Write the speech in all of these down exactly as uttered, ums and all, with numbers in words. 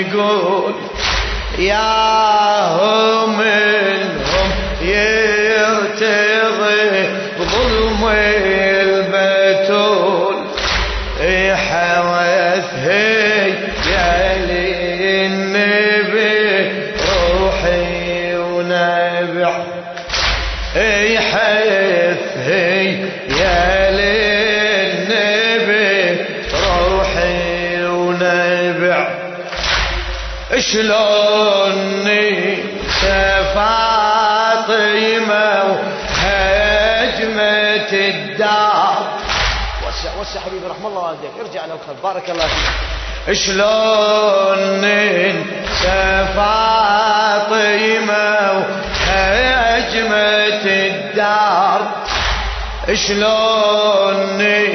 يقول يا منهم يرتضي ظلم البتول حوثهي يا للنبي روحي ونبع حثهي يا للنبي روحي ونبع شلوني فاطمة وهجمة الدار. وسع وسع حبيبي رحم الله والديك ارجع لو خذ بارك الله فيك. شلوني فاطمة وهجمة الدار شلوني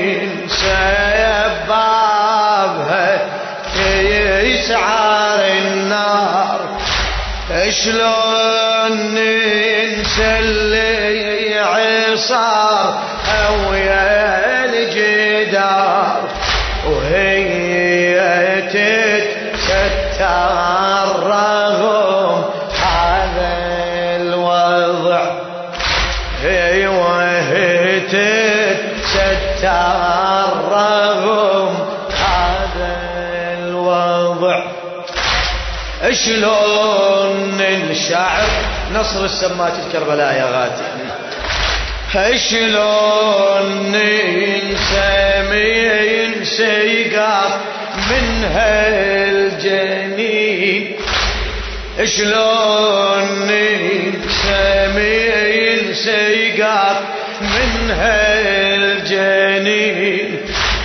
سيبابها يسعر النار شلون ننسى اللي عصار او يا الجدار وهي تتستر رغم هذا الوضع هي وهي تتستر رغم هذا الوضع. شلون الشعر نصر السمات الكربلاء يا غاتي شلون ننسى ينسى يقاف منها الجنين شلون ننسى ينسى يقاف منها الجنين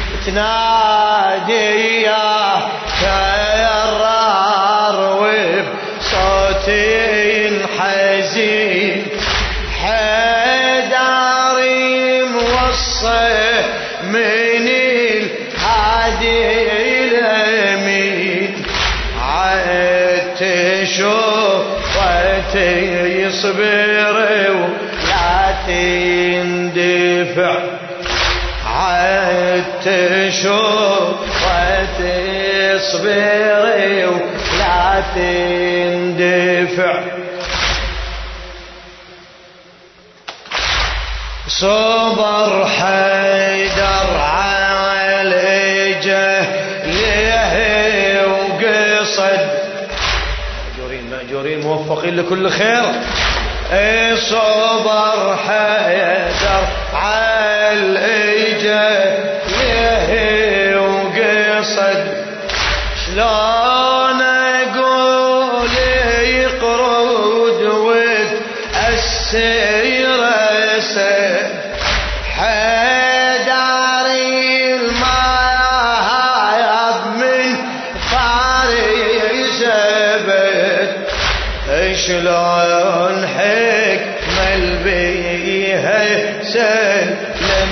تنادي يا كرار وبصوتين حزين حداري موصى من الهادي الامين عاد تشوف وتصبر ولا تندفع عاد تشوف وتصبر ولا تندفع. صبر حيدر على جهله وقصد مأجورين مأجورين موفقين لكل خير. صبر حيدر على جهله وقصد شلون اقول يقرود وتأسير اسد حداري المايض من فارس ابد شلون حكمة بيها سلم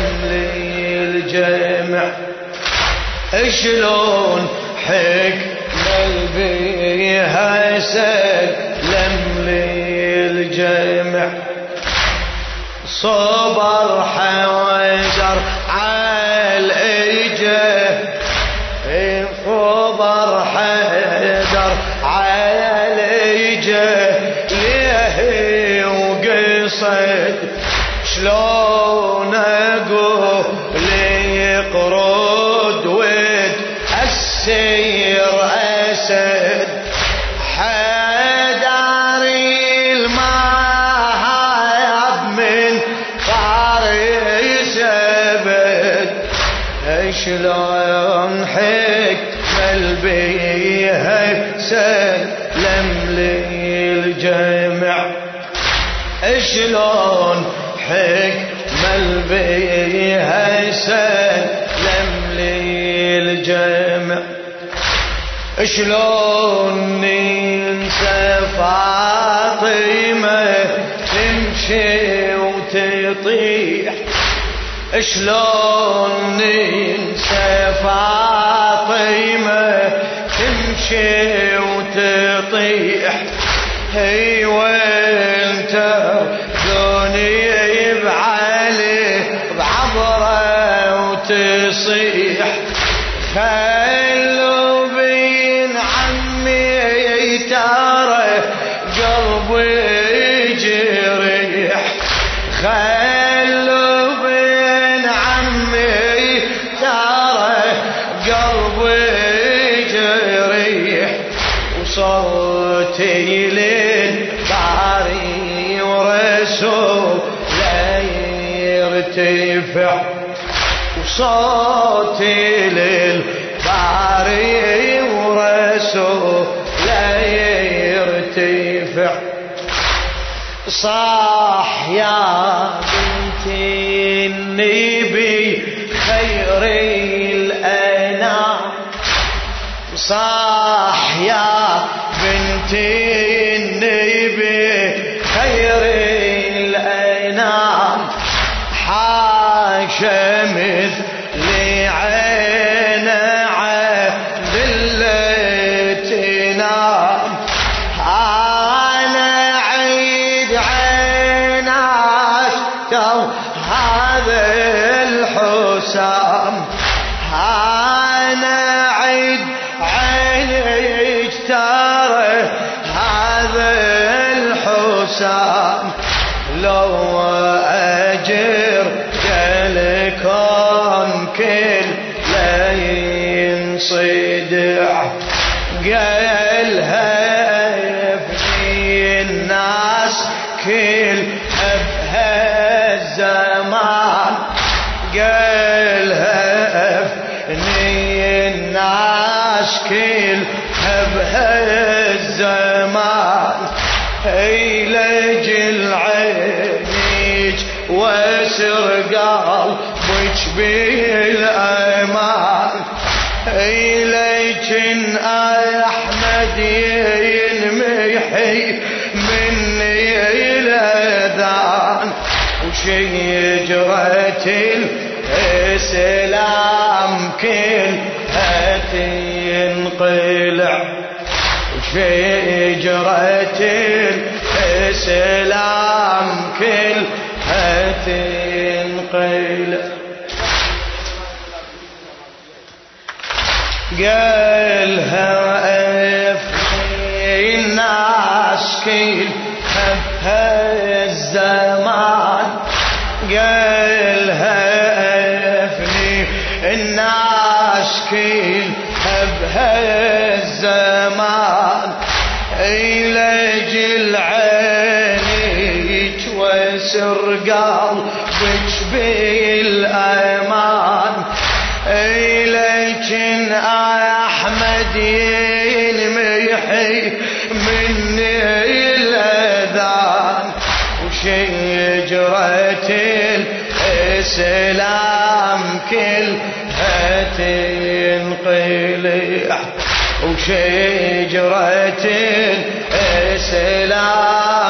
للجمع شلون حكمة بيها سلم للجمع. صبر حوزر عالإجه صبر حيدر عالإجه ليه وقصد شلون اقول يقرد وتأسير اسد حداري الماهب من فارس ابد شلون حكمة بيها سلم للجمع شلون حكمة بيها سلم للجمع. شلون ننسى فاطمة تمشي وتطيح شلون ننسى فاطمة تمشي وتطيح هي وانت دنيا بعلي بعبره وتصيح خلوا بين عمي وصوتي للباري ورسول لا يرتفع وصوتي للباري ورسول لا يرتفع صاح يا بنت النبي خير الأنام صاح يا بنت النبي خير الأنام حاشا مثل عين عدل تنام أنا عيد عيناك تو هذا الحسام أنا عيد عينك ترى هذا الحسام لو أجر جلكم كل لا ينصدع قالها في الناس كل بهالزمان قالها في الناس كل بهالزمان إلى جل عينيك واسر قلبك بالأمان إليك أحمد ينمحي مني الأذان وشجرة الإسلام كلها تنقلع وشجرة الإسلام كلها تنقلع قالها افني الناس كلها بهالزمان قالها افني الناس كلها بهالزمان إلى جل عينيك واسر قلبك بالأمان إليك أحمد ينمحي مني الأذان وشجرة الإسلام كلها تنقلع وشجرة الإسلام